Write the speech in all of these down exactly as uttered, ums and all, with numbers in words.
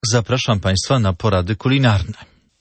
zapraszam Państwa na porady kulinarne.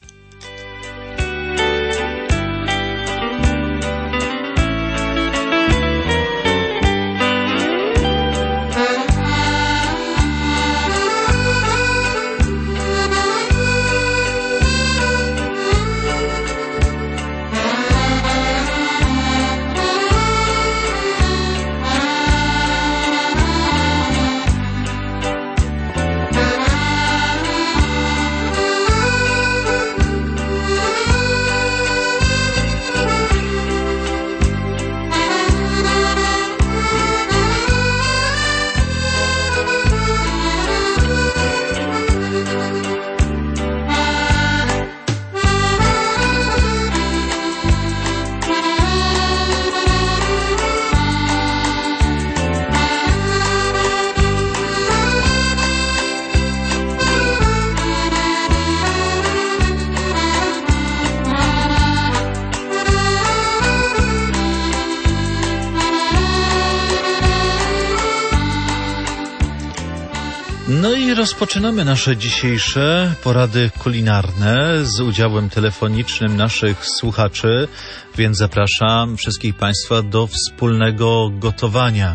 No i rozpoczynamy nasze dzisiejsze porady kulinarne z udziałem telefonicznym naszych słuchaczy, więc zapraszam wszystkich Państwa do wspólnego gotowania.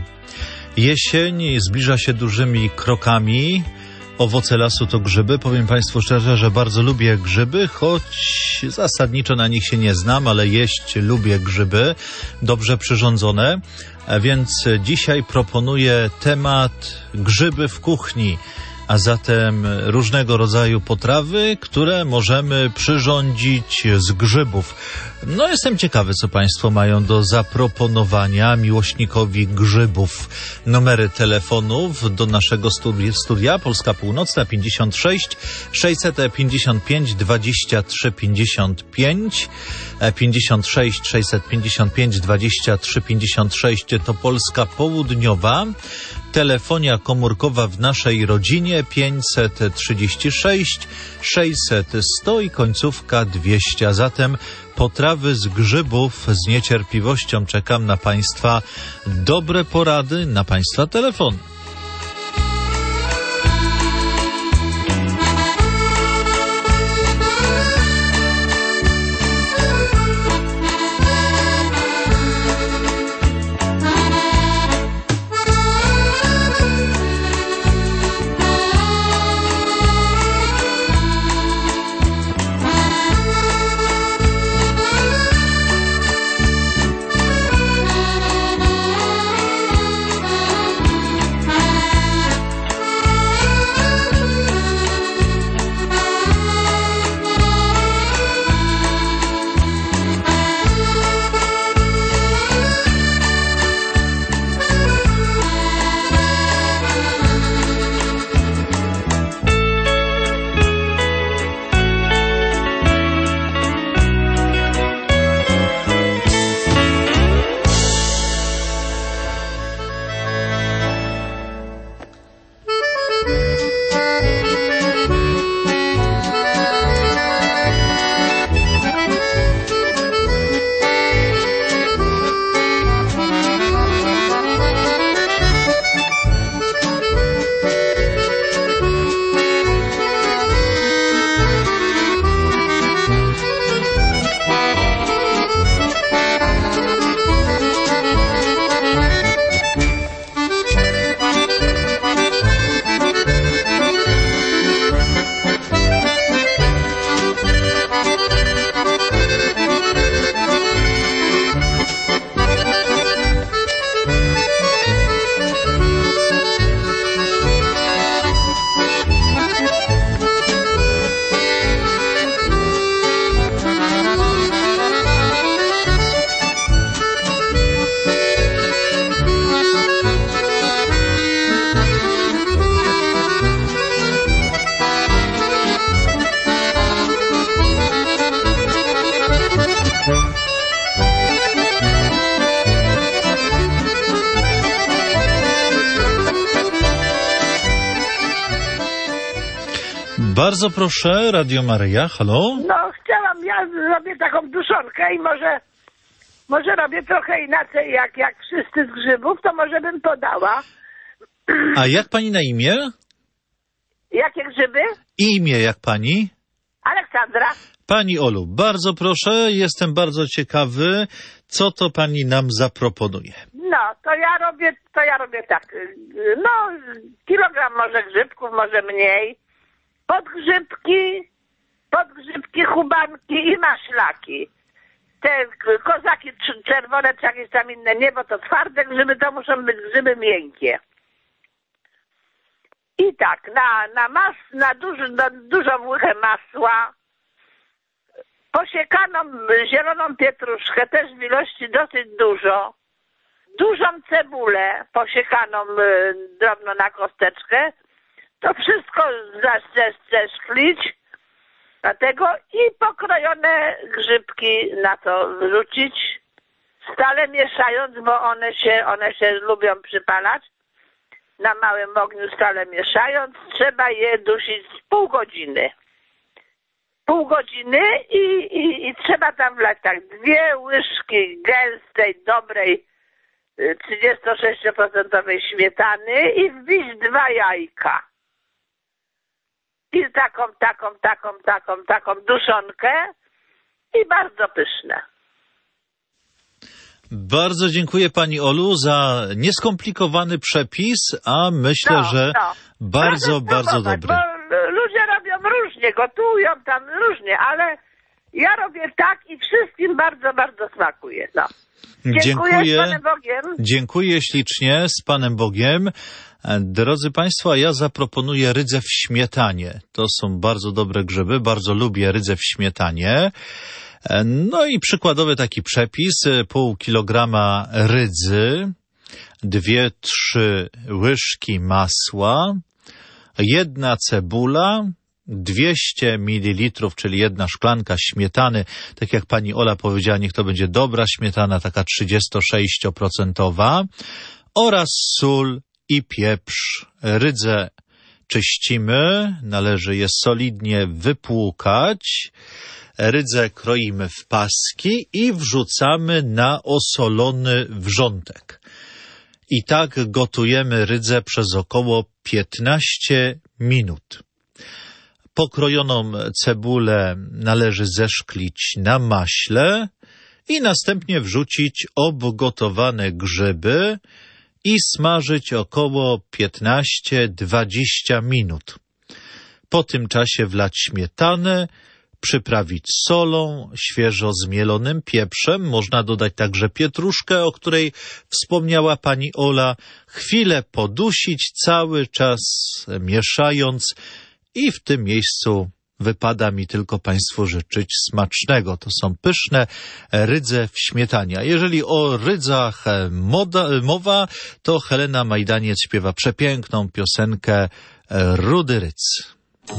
Jesień zbliża się dużymi krokami. Owoce lasu to grzyby. Powiem Państwu szczerze, że bardzo lubię grzyby, choć zasadniczo na nich się nie znam, ale jeść lubię grzyby, dobrze przyrządzone. A więc dzisiaj proponuję temat grzyby w kuchni, a zatem różnego rodzaju potrawy, które możemy przyrządzić z grzybów. No jestem ciekawy, co Państwo mają do zaproponowania miłośnikowi grzybów. Numery telefonów do naszego studia, studia Polska Północna pięćdziesiąt sześć sześćset pięćdziesiąt pięć dwadzieścia trzy pięćdziesiąt pięć, pięćdziesiąt sześć sześćset pięćdziesiąt pięć dwadzieścia trzy pięćdziesiąt sześć to Polska Południowa. Telefonia komórkowa w naszej rodzinie pięćset trzydzieści sześć sześćset sto i końcówka dwieście. A zatem potrawy z grzybów, z niecierpliwością czekam na Państwa dobre porady, na Państwa telefon. Bardzo proszę, Radio Maryja, halo? No, chciałam, ja zrobię taką duszonkę i może, może robię trochę inaczej, jak, jak wszyscy z grzybów, to może bym podała. A jak pani na imię? Jakie grzyby? Imię jak pani? Aleksandra. Pani Olu, bardzo proszę, jestem bardzo ciekawy, co to pani nam zaproponuje. No, to ja robię, to ja robię tak. No, kilogram może grzybków, może mniej. Podgrzybki, podgrzybki, chubanki i maślaki. Te kozaki czerwone czy jakieś tam inne nie, bo to twarde grzyby, to muszą być grzyby miękkie. I tak, na, na, mas, na, duży, na dużą łychę masła, posiekaną zieloną pietruszkę, też w ilości dosyć dużo, dużą cebulę posiekaną y, drobno na kosteczkę, to wszystko zeszklić, dlatego i pokrojone grzybki na to wrzucić, stale mieszając, bo one się, one się lubią przypalać. Na małym ogniu stale mieszając, trzeba je dusić pół godziny. Pół godziny i, i, i trzeba tam wlać tak dwie łyżki gęstej, dobrej, trzydzieści sześć procent śmietany i wbić dwa jajka. I taką, taką, taką, taką, taką duszonkę i bardzo pyszne. Bardzo dziękuję pani Olu za nieskomplikowany przepis, a myślę, no, że no. bardzo, bardzo dobry. Bo ludzie robią różnie, gotują tam różnie, ale ja robię tak i wszystkim bardzo, bardzo smakuje. No. Dziękuję, Dziękuję, z Panem Bogiem. Dziękuję ślicznie, z Panem Bogiem. Drodzy Państwo, ja zaproponuję rydzę w śmietanie. To są bardzo dobre grzyby, bardzo lubię rydzę w śmietanie. No i przykładowy taki przepis, pół kilograma rydzy, dwie, trzy łyżki masła, jedna cebula, dwieście mililitrów, czyli jedna szklanka śmietany, tak jak pani Ola powiedziała, niech to będzie dobra śmietana, taka trzydzieści sześć procent, oraz sól i pieprz. Rydzę czyścimy, należy je solidnie wypłukać. Rydzę kroimy w paski i wrzucamy na osolony wrzątek. I tak gotujemy rydzę przez około piętnaście minut. Pokrojoną cebulę należy zeszklić na maśle i następnie wrzucić obgotowane grzyby i smażyć około piętnaście do dwudziestu minut. Po tym czasie wlać śmietanę, przyprawić solą, świeżo zmielonym pieprzem. Można dodać także pietruszkę, o której wspomniała pani Ola. Chwilę podusić, cały czas mieszając i w tym miejscu wypada mi tylko Państwu życzyć smacznego. To są pyszne rydze w śmietanie. A jeżeli o rydzach moda, mowa, to Helena Majdaniec śpiewa przepiękną piosenkę Rudy Rydz.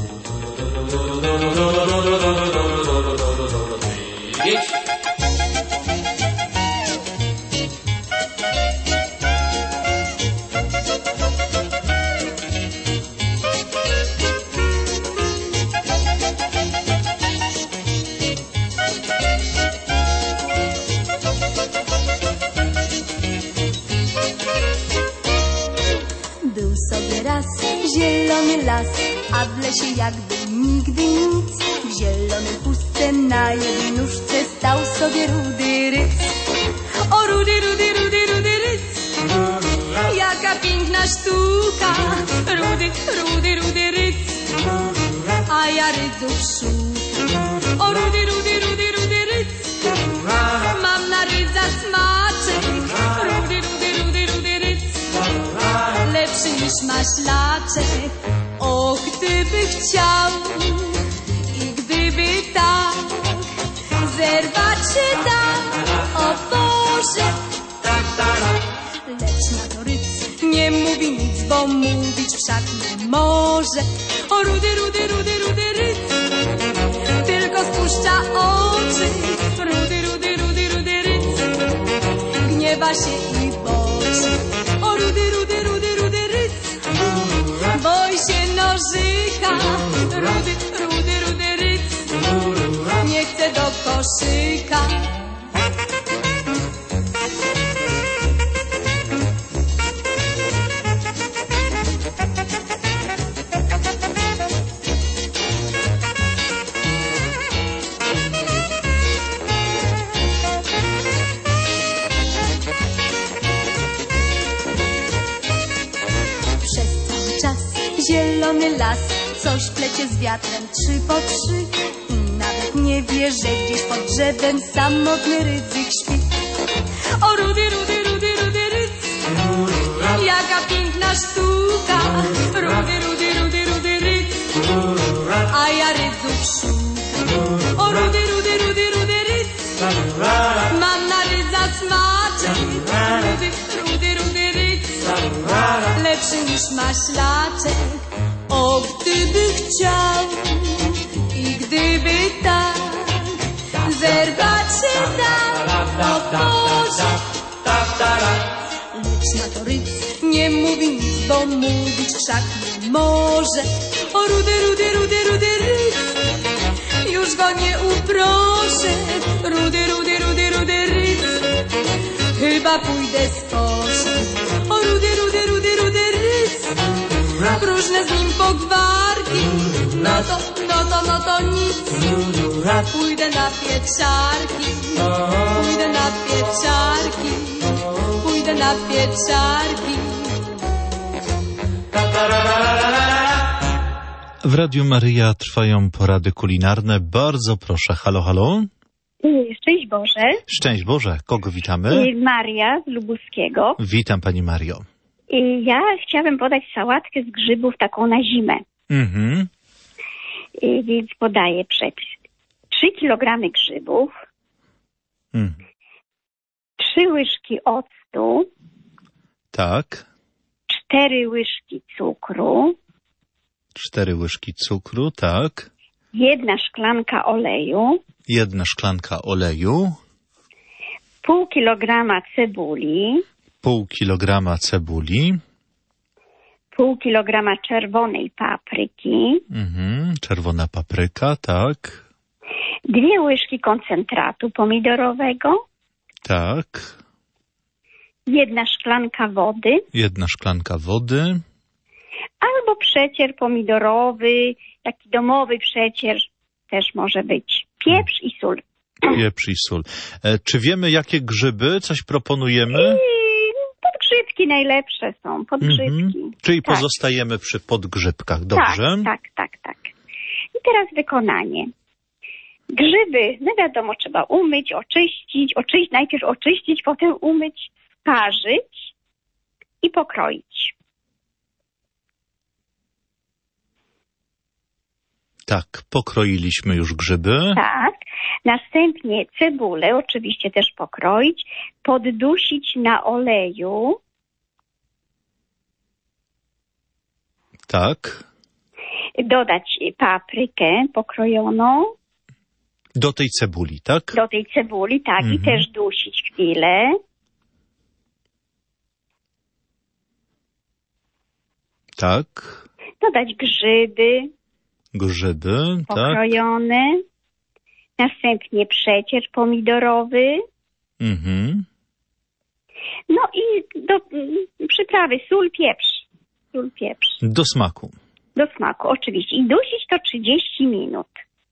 Był sobie raz zielony las, a w lesie jakby nigdy nic. W zielonej chustce na jednej nóżce stał sobie rudy rydz. O rudy, rudy, rudy, rudy rydz, jaka piękna sztuka. Rudy, rudy, rudy rydz, a ja rydzów szukam. O rudy, rudy, rudy, rudy rydz, mam na rydza smaczek. Rudy, rudy, rudy, rudy rydz, lepszy niż maślaczek. O, gdyby chciał i gdyby tak zerwać się da, o Boże. Lecz na to rydz nie mówi nic, bo mówić wszak nie może. O rudy, rudy, rudy, rudy rydz, tylko spuszcza oczy. Rudy, rudy, rudy, rudy rydz, gniewa się i boczy. O rudy, rudy, rudy, rudy rydz, boi się nożyka. Rudy, rudy, rudy rydz, nie chce do koszyka. las, coś plecie z wiatrem trzy po trzy. I nawet nie wie, że gdzieś pod drzewem samotny rydzyk śpi. O rudy, rudy, rudy, rudy ryc, jaka piękna sztuka. Rudy, rudy, rudy, rudy ryc, a ja rydzów szukam. O rudy, rudy, rudy, rudy ryc, mam na rydza smaczek. Rudy, rudy, rudy ryc, lepszy niż maślaczek. O, gdyby chciał i gdyby tak zerwać się tam, o Boże. Lecz na to ryc nie mówi nic, bo mówić wszak nie może. O rudy, rudy, rudy, rudy ryc, już go nie uproszę. Rudy, rudy, rudy, rudy ryc, chyba pójdę z koszem. O rudy, rudy, rudy, rudy ryc, próżne z nim pogwarki. No to, no to, no to nic, pójdę na pieczarki. Pójdę na pieczarki, pójdę na pieczarki. W Radiu Maryja trwają porady kulinarne. Bardzo proszę. Halo, halo. Szczęść Boże. Szczęść Boże. Kogo witamy? Maria z Lubuskiego. Witam Pani Mario. Ja chciałabym podać sałatkę z grzybów taką na zimę. Mhm. Więc podaję przepis. trzy kilogramy grzybów, Mhm. trzy łyżki octu, Tak. cztery łyżki cukru, Cztery łyżki cukru, tak. jedna szklanka oleju, Jedna szklanka oleju. pół kilograma cebuli, Pół kilograma cebuli. pół kilograma czerwonej papryki, Mhm. Czerwona papryka, tak. dwie łyżki koncentratu pomidorowego, Tak. jedna szklanka wody, Jedna szklanka wody. albo przecier pomidorowy, taki domowy przecier też może być. Pieprz i sól. Pieprz i sól. E, czy wiemy, jakie grzyby? Coś proponujemy? I podgrzybki najlepsze są, podgrzybki. Mhm. Czyli tak. pozostajemy przy podgrzybkach, dobrze? Tak, tak, tak, tak. I teraz wykonanie. Grzyby, no wiadomo, trzeba umyć, oczyścić, oczyścić, najpierw oczyścić, potem umyć, parzyć i pokroić. Tak, pokroiliśmy już grzyby. Tak. Następnie cebulę oczywiście też pokroić, poddusić na oleju. Tak. Dodać paprykę pokrojoną Do tej cebuli, tak? do tej cebuli, tak, Mhm. i też dusić chwilę. Tak. Dodać grzyby Grzyby, tak. pokrojone. Następnie przecier pomidorowy. Mhm. No i do mm, przyprawy sól, pieprz. Sól, pieprz. Do smaku. Do smaku, oczywiście. I dusić to trzydzieści minut.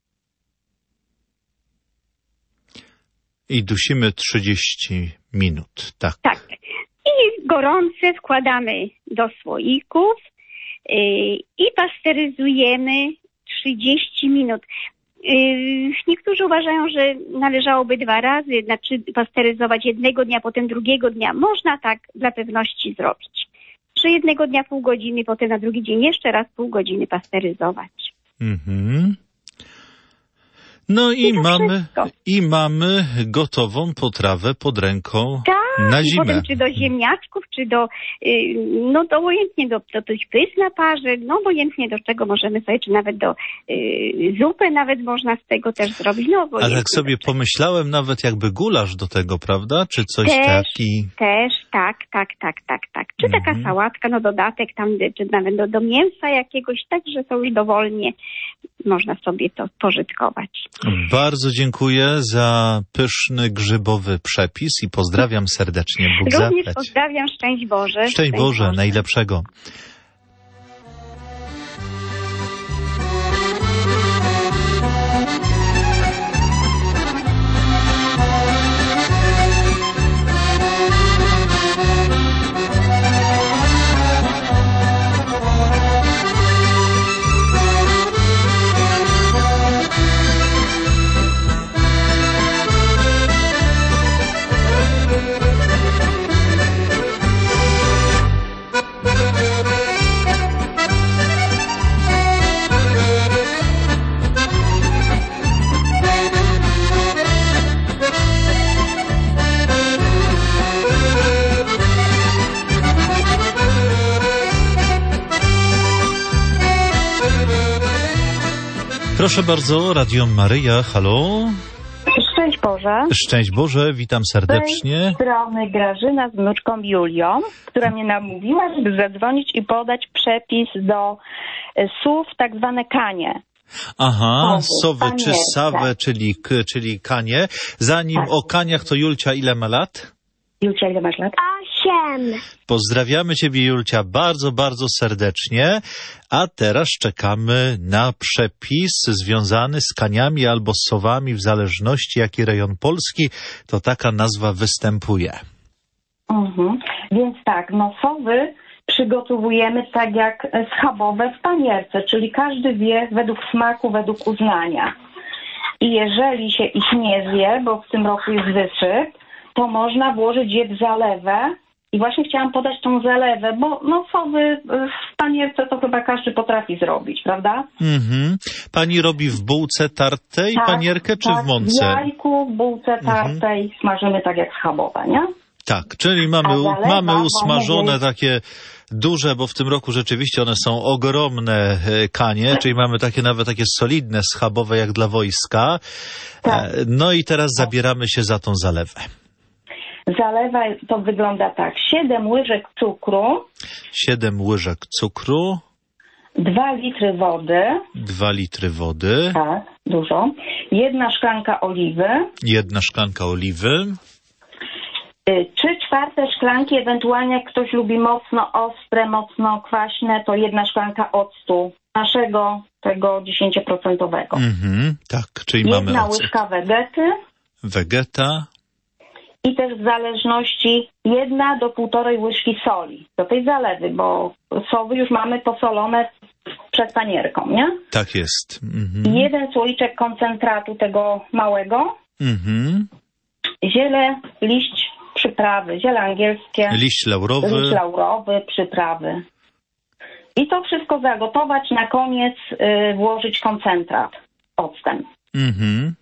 I dusimy trzydzieści minut, tak. Tak. I gorące wkładamy do słoików yy, i pasteryzujemy trzydzieści minut. Yy, niektórzy uważają, że należałoby dwa razy, znaczy pasteryzować jednego dnia, potem drugiego dnia. Można tak dla pewności zrobić. Że jednego dnia pół godziny, potem na drugi dzień jeszcze raz pół godziny pasteryzować. Mhm. No i, I to mamy, wszystko. i mamy gotową potrawę pod ręką Tak, na i zimę. potem czy do ziemniaczków, czy do, yy, no to obojętnie do, do tych pysz na parze, no obojętnie do czego możemy sobie, czy nawet do yy, zupy nawet można z tego też zrobić. No, Ale jak sobie pomyślałem, nawet jakby gulasz do tego, prawda? Czy coś Też. taki... Też, tak, tak, tak, tak, tak. Czy Mhm. taka sałatka, no dodatek tam, czy nawet do, do mięsa jakiegoś, tak, że to już dowolnie można sobie to pożytkować. Bardzo dziękuję za pyszny grzybowy przepis i pozdrawiam serdecznie. Bóg Również zapłać. pozdrawiam, szczęść Boże. Szczęść Boże, najlepszego. Proszę bardzo, Radio Maryja, halo. Szczęść Boże. Szczęść Boże, witam serdecznie. Z tej strony Grażyna z wnuczką Julią, która mnie namówiła, żeby zadzwonić i podać przepis do słów, tak zwane kanie. Aha, sowy, sowy czy sawę, czyli, czyli kanie. Zanim tak. o kaniach, to Julcia, ile ma lat? Julcia, ile masz lat? Osiem. Pozdrawiamy Ciebie, Julcia, bardzo, bardzo serdecznie. A teraz czekamy na przepis związany z kaniami albo z sowami, w zależności jaki rejon Polski, to taka nazwa występuje. Mhm. Więc tak, no sowy przygotowujemy tak jak schabowe w panierce, czyli każdy wie według smaku, według uznania. I jeżeli się ich nie zje, bo w tym roku jest wysyp, to można włożyć je w zalewę. I właśnie chciałam podać tą zalewę, bo no sowy w panierce to chyba każdy potrafi zrobić, prawda? Mhm. Pani robi w bułce tartej tak, panierkę, czy tak, w mące? w jajku, w bułce tartej mhm. smażymy tak jak schabowe, nie? Tak, czyli mamy, zalewa, mamy usmażone mamy... takie duże, bo w tym roku rzeczywiście one są ogromne kanie, czyli mamy takie nawet takie solidne, schabowe jak dla wojska. Tak. No i teraz zabieramy się za tą zalewę. Zalewa to wygląda tak. siedem łyżek cukru. siedem łyżek cukru. dwa litry wody. dwa litry wody. Tak, dużo. Jedna szklanka oliwy. Jedna szklanka oliwy. Trzy czwarte szklanki, ewentualnie jak ktoś lubi mocno ostre, mocno kwaśne, to jedna szklanka octu naszego, tego dziesięcioprocentowego. Mhm, tak, czyli jedna mamy Jedna ocet. łyżka wegety. Wegeta. I też w zależności jedna do półtorej łyżki soli do tej zalewy, bo sowy już mamy posolone przed panierką, nie? Tak jest. Mhm. Jeden słoiczek koncentratu tego małego. Mhm. Ziele, liść, przyprawy, ziele angielskie. Liść laurowy. Liść laurowy, przyprawy. I to wszystko zagotować, na koniec y, włożyć koncentrat octem. Mhm.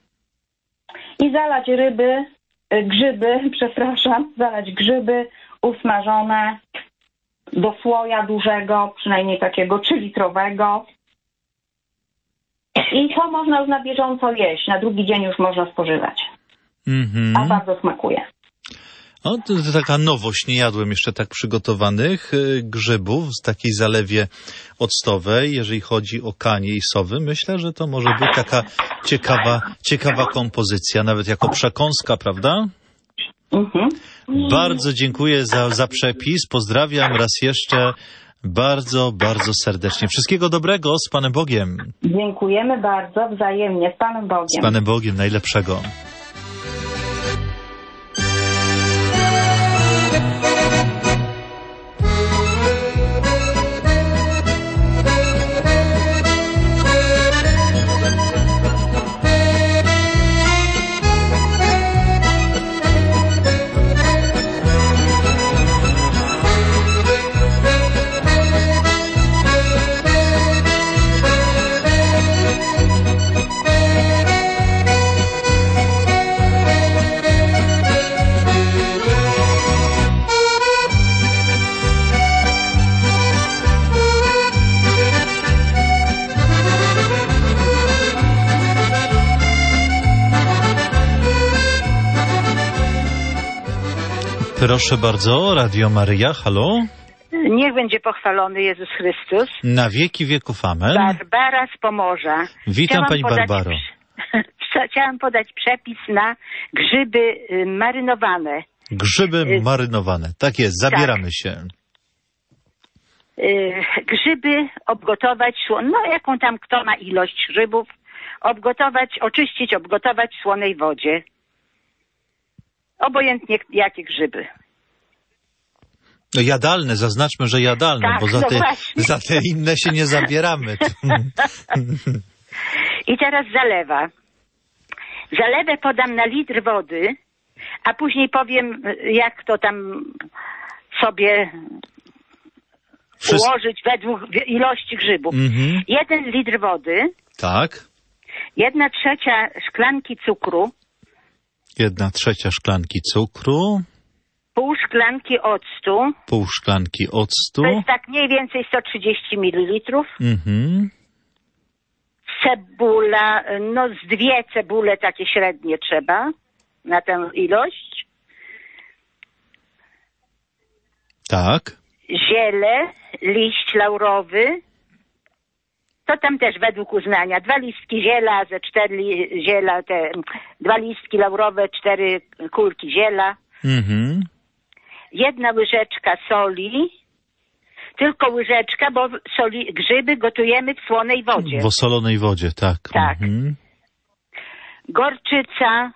I zalać ryby, grzyby, przepraszam, zalać grzyby usmażone do słoja dużego, przynajmniej takiego trzylitrowego. I to można już na bieżąco jeść, na drugi dzień już można spożywać. Mhm. A bardzo smakuje. O, to, to taka nowość, nie jadłem jeszcze tak przygotowanych y, grzybów z takiej zalewie octowej, jeżeli chodzi o kanie i sowy. Myślę, że to może być taka ciekawa, ciekawa kompozycja, nawet jako przekąska, prawda? Mhm. Bardzo dziękuję za, za przepis. Pozdrawiam raz jeszcze bardzo, bardzo serdecznie. Wszystkiego dobrego, z Panem Bogiem. Dziękujemy bardzo, wzajemnie, z Panem Bogiem. Z Panem Bogiem, najlepszego. Proszę bardzo, Radio Maryja, halo. Niech będzie pochwalony Jezus Chrystus. Na wieki wieków, amen. Barbara z Pomorza. Witam, Chciałam Pani podać, Barbaro. Chciałam podać przepis na grzyby marynowane. Grzyby marynowane, tak jest, zabieramy tak. się. Grzyby obgotować, no jaką tam kto ma ilość grzybów, obgotować, oczyścić, obgotować w słonej wodzie. Obojętnie jakie grzyby. No jadalne, zaznaczmy, że jadalne, tak, bo za, no te, właśnie. za te inne się nie zabieramy. I teraz zalewa. Zalewę podam na litr wody, a później powiem, jak to tam sobie Wszystko... ułożyć według ilości grzybów. Mhm. Jeden litr wody. Tak. Jedna trzecia szklanki cukru. Jedna trzecia szklanki cukru. Pół szklanki octu. Pół szklanki octu. To jest tak mniej więcej sto trzydzieści mililitrów. Mhm. cebula, no z dwie cebule takie średnie trzeba na tę ilość. Tak. Ziele, liść laurowy. To tam też według uznania. Dwa listki ziela, ze cztery li- ziela, te dwa listki laurowe, cztery kulki ziela. Mhm. Jedna łyżeczka soli. Tylko łyżeczka, bo soli, grzyby gotujemy w słonej wodzie. W osolonej wodzie, tak. Tak. Mhm. Gorczyca.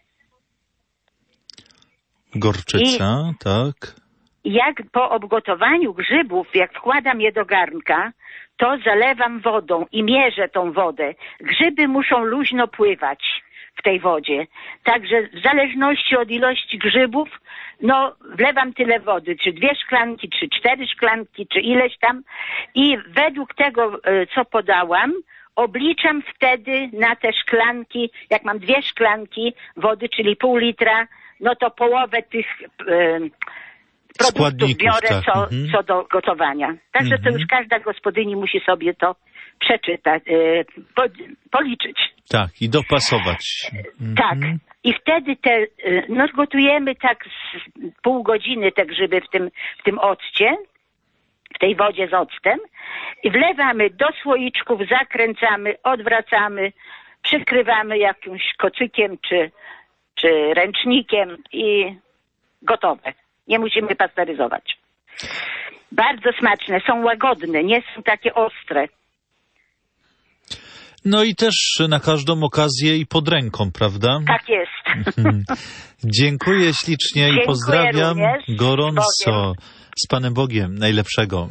Gorczyca, I tak. Jak po obgotowaniu grzybów, jak wkładam je do garnka, to zalewam wodą i mierzę tą wodę. Grzyby muszą luźno pływać w tej wodzie. Także w zależności od ilości grzybów, no wlewam tyle wody, czy dwie szklanki, czy cztery szklanki, czy ileś tam. I według tego, co podałam, obliczam wtedy na te szklanki, jak mam dwie szklanki wody, czyli pół litra, no to połowę tych yy, produktów biorę tak. co, mhm. co do gotowania. Także mhm. to już każda gospodyni musi sobie to przeczytać, yy, po, policzyć. Tak, i dopasować. Mhm. Tak. I wtedy te, yy, no gotujemy tak z pół godziny te grzyby w tym, w tym occie, w tej wodzie z octem i wlewamy do słoiczków, zakręcamy, odwracamy, przykrywamy jakimś kocykiem czy, czy ręcznikiem i gotowe. Nie musimy pasteryzować. Bardzo smaczne, są łagodne, nie są takie ostre. No i też na każdą okazję i pod ręką, prawda? Tak jest. Dziękuję ślicznie Dziękuję i pozdrawiam również. gorąco. Z Panem Bogiem najlepszego.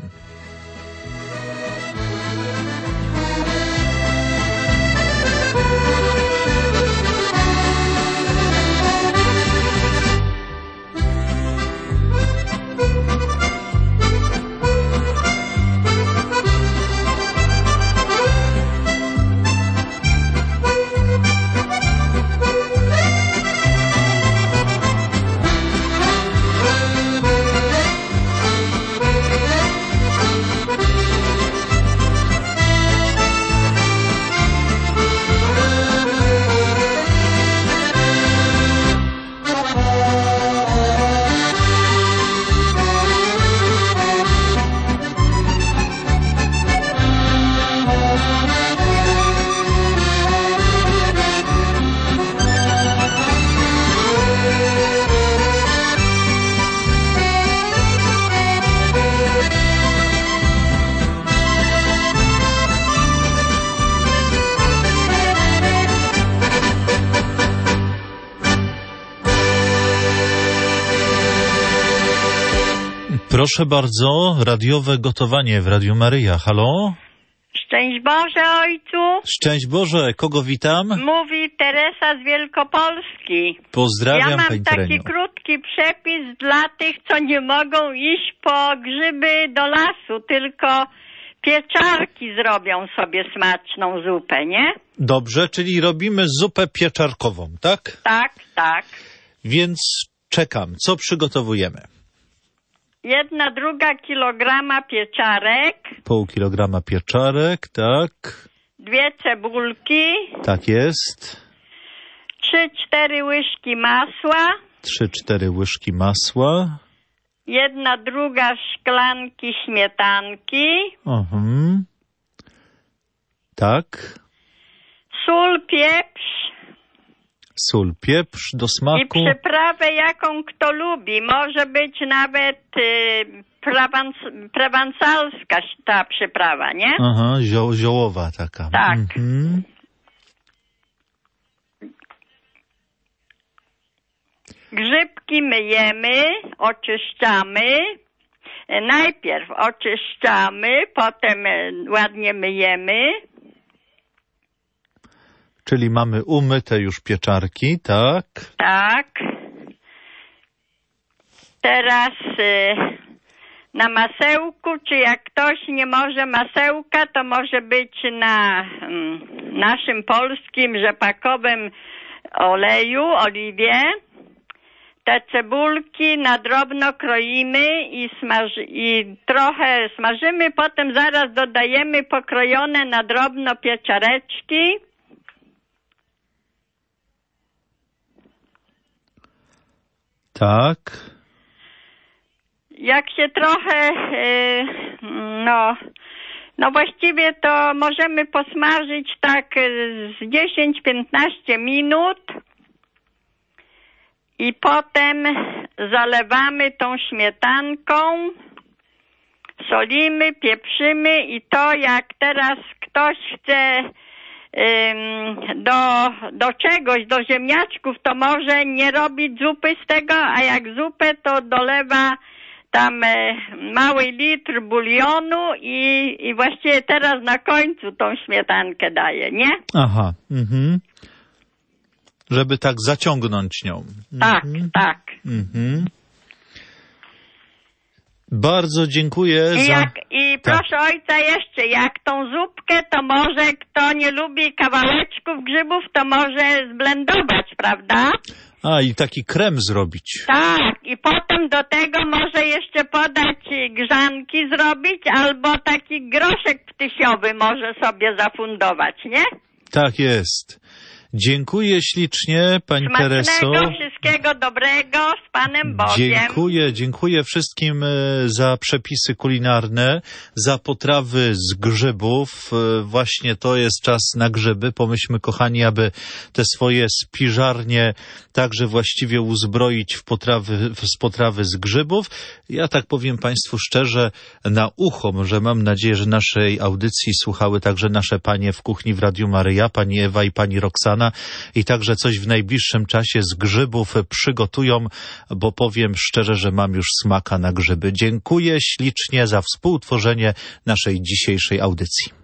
Proszę bardzo, radiowe gotowanie w Radiu Maryja. Halo? Szczęść Boże, ojcu. Szczęść Boże, kogo witam? Mówi Teresa z Wielkopolski. Pozdrawiam, ja mam pani taki Terenio. krótki przepis dla tych, co nie mogą iść po grzyby do lasu, tylko pieczarki zrobią sobie smaczną zupę, nie? Dobrze, czyli robimy zupę pieczarkową, tak? Tak, tak. Więc czekam. Co przygotowujemy? Jedna druga kilograma pieczarek. Pół kilograma pieczarek, tak. Dwie cebulki. Tak jest. Trzy, cztery łyżki masła. Trzy, cztery łyżki masła. Jedna druga szklanki śmietanki. Mhm. Tak. Sól, pieprz. Sól, pieprz do smaku. I przyprawę, jaką kto lubi. Może być nawet y, prawans- prowansalska ta przyprawa, nie? Aha, zio- ziołowa taka. Tak. Mhm. Grzybki myjemy, oczyszczamy. Najpierw oczyszczamy, potem ładnie myjemy. Czyli mamy umyte już pieczarki, tak? Tak. Teraz y, na masełku, czy jak ktoś nie może masełka, to może być na mm, naszym polskim rzepakowym oleju, oliwie. te cebulki na drobno kroimy i, smaży, i trochę smażymy, potem zaraz dodajemy pokrojone na drobno pieczareczki. Tak. Jak się trochę, yy, no, no właściwie to możemy posmażyć tak z dziesięć do piętnastu minut i potem zalewamy tą śmietanką, solimy, pieprzymy i to jak teraz ktoś chce do, do czegoś, do ziemniaczków, to może nie robić zupy z tego, a jak zupę to dolewa tam mały litr bulionu i, i właściwie teraz na końcu tą śmietankę daje, nie? Aha, mhm. Żeby tak zaciągnąć nią. Tak, mhm. tak. Mhm. Bardzo dziękuję I, za... jak, i proszę tak. ojca jeszcze, jak tą zupkę, to może kto nie lubi kawałeczków grzybów, to może zblendować, prawda? A, i taki krem zrobić. Tak, i potem do tego może jeszcze podać grzanki zrobić, albo taki groszek ptysiowy może sobie zafundować, nie? Tak jest. Dziękuję ślicznie, pani Tereso. Smacznego, wszystkiego dobrego, z Panem Bogiem. Dziękuję, dziękuję wszystkim za przepisy kulinarne, za potrawy z grzybów. Właśnie to jest czas na grzyby. Pomyślmy, kochani, aby te swoje spiżarnie także właściwie uzbroić w potrawy, w potrawy z grzybów. Ja tak powiem Państwu szczerze na ucho, że mam nadzieję, że naszej audycji słuchały także nasze panie w kuchni w Radiu Maryja, pani Ewa i pani Roxana. I także coś w najbliższym czasie z grzybów przygotują, bo powiem szczerze, że mam już smaka na grzyby. Dziękuję ślicznie za współtworzenie naszej dzisiejszej audycji.